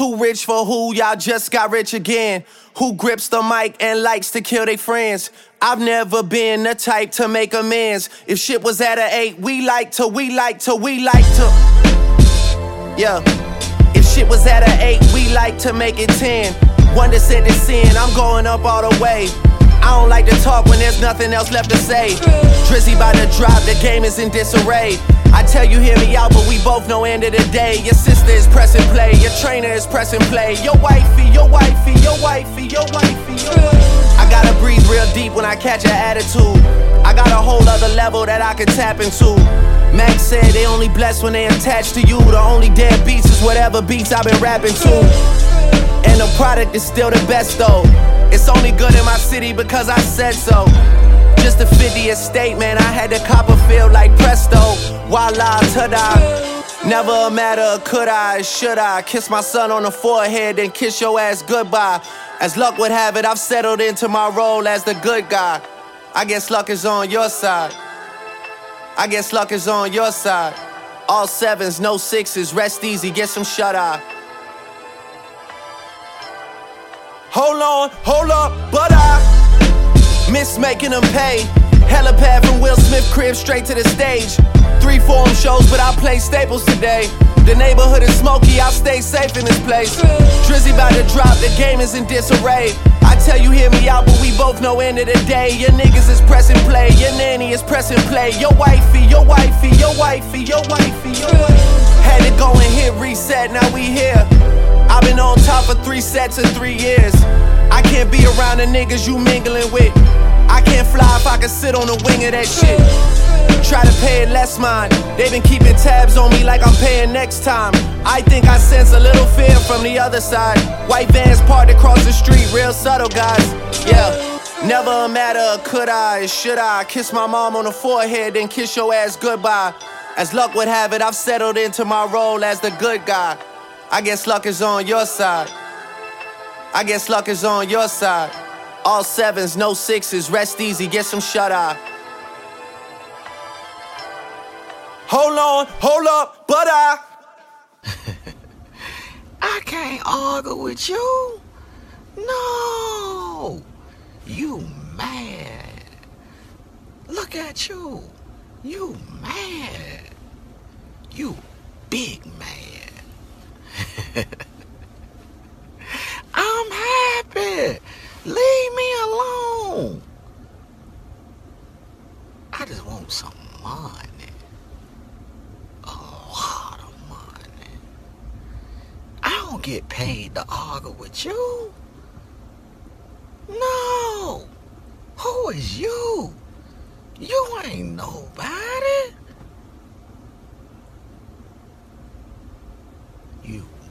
Too rich for who? Y'all just got rich again. Who grips the mic and likes to kill their friends? I've never been the type to make amends. If shit was at an 8, we like to. Yeah. If shit was at an 8, we like to make it 10. One that said it's sin, I'm going up all the way. I don't like to talk when there's nothing else left to say. Drizzy by the drop, the game is in disarray. I tell you, hear me out, but we both know end of the day. Your sister is pressing play, your trainer is pressing play. Your wifey. I gotta breathe real deep when I catch an attitude. I got a whole other level that I can tap into. Max said they only blessed when they attached to you. The only dead beats is whatever beats I've been rapping to. And the product is still the best though. It's only good in my city because I said so. Just to fit the estate, man, I had to cop a feel like presto. Voila, ta-da. Never a matter of could I, should I. Kiss my son on the forehead, then kiss your ass goodbye. As luck would have it, I've settled into my role as the good guy. I guess luck is on your side. I guess luck is on your side. All 7s, no 6s, rest easy, get some shut-eye. Hold up, but I miss making them pay. Helipad from Will Smith crib straight to the stage. 3 forum shows, but I play staples today. The neighborhood is smoky, I'll stay safe in this place. Drizzy about to drop, the game is in disarray. I tell you, hear me out, but we both know end of the day. Your niggas is pressing play, your nanny is pressing play. Your wifey. Had to go and hit reset, now we here. I've been on top for 3 sets in 3 years. I can't be around the niggas you mingling with. I can't fly if I can sit on the wing of that shit. Try to pay it less mind. They been keeping tabs on me like I'm paying next time. I think I sense a little fear from the other side. White vans parked across the street, real subtle guys. Yeah, never a matter of could I, should I. Kiss my mom on the forehead, then kiss your ass goodbye. As luck would have it, I've settled into my role as the good guy. I guess luck is on your side. I guess luck is on your side. All 7s, no 6s, rest easy, get some shut-eye. Hold up, but I can't argue with you. No, you mad. Look at you. You mad. You big mad. I'm happy. Leave me alone. I just want some money. A lot of money. I don't get paid to argue with you. No. Who is you? You ain't nobody. You